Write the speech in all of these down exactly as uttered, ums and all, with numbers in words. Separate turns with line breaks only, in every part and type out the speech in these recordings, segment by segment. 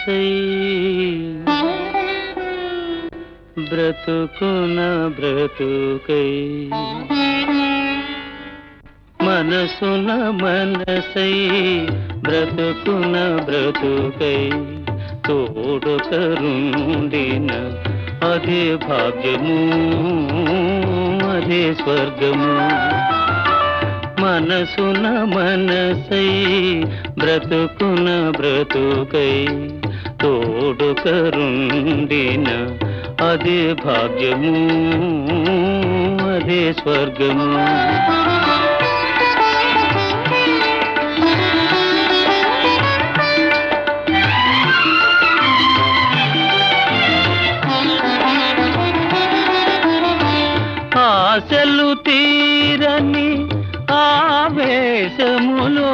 మనసై బ్రతుకున బ్రతుకై మనసున మనసై బ్రతుకున బ్రతుకై తోడుకరుండిన అదే భాగ్యము అదే స్వర్గము మనసున మనసై బ్రతుకున బ్రతుకై తోడుకరుండిన అదే భాగ్యము అదే స్వర్గము ఆశలు తీరని ఆవేశములో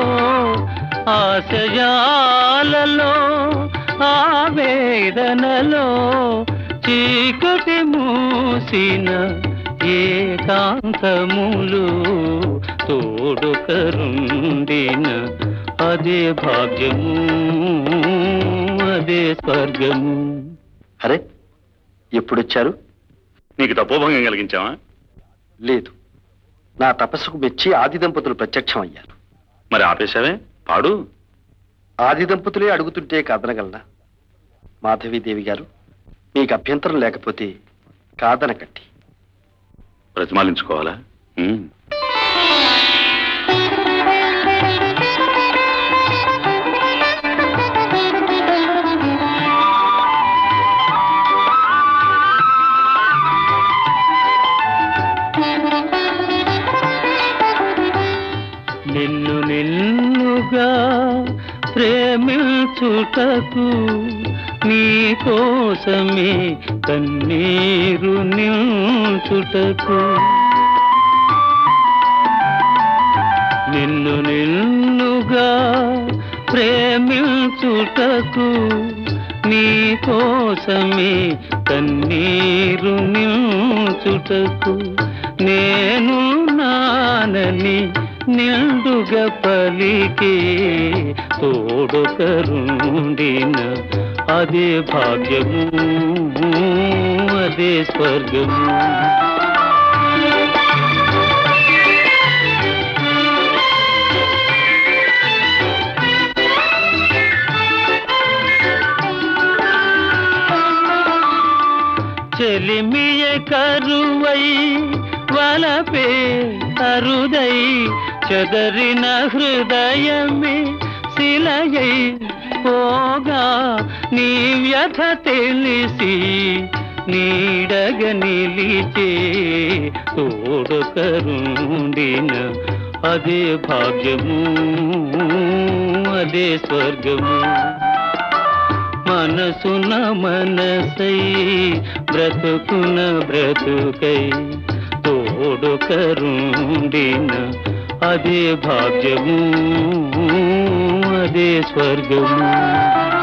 ఆశయాలలో ఆవేదనలో చీకటి మూసిన ఏకాంతములు తోడుకరుండిన అదే భాగ్యము అదే స్వర్గము.
అరే ఎప్పుడొచ్చారు?
నీకు తపోభంగం కలిగించావా?
లేదు, నా తపస్సుకు మెచ్చి ఆది దంపతులు ప్రత్యక్షం అయ్యారు.
మరి ఆపేశావే? పాడు.
ఆది దంపతులే అడుగుతుంటే కాదనగలనా? మాధవీదేవి గారు, మీకు అభ్యంతరం లేకపోతే కాదనకండి.
ప్రతిమాలించుకోవాలా?
నిన్ను నిన్నుగా ప్రేమించుటకు నీ కోసమే కన్నీరు నిల్చుటకు నిన్ను నిన్నుగా ప్రేమించుటకు నీ కోసమే కన్నీరు నిల్చుటకు నేను నానని నిండుగా పలికే తోడుకరుండిన అదే భాగ్యము అదే స్వర్గము. చెలిమియ కరువై వలపే అరుదై చెదరిన హృదయమే శిలయై పోగా నీ వ్యథ తెలిసి నీడగ నిలిచే తోడుకరుండిన అదే భాగ్యము అదే స్వర్గము. మనసున మనసై బ్రతుకున బ్రతుకై తోడుకరుండిన అదే భాగ్యము అదే స్వర్గము.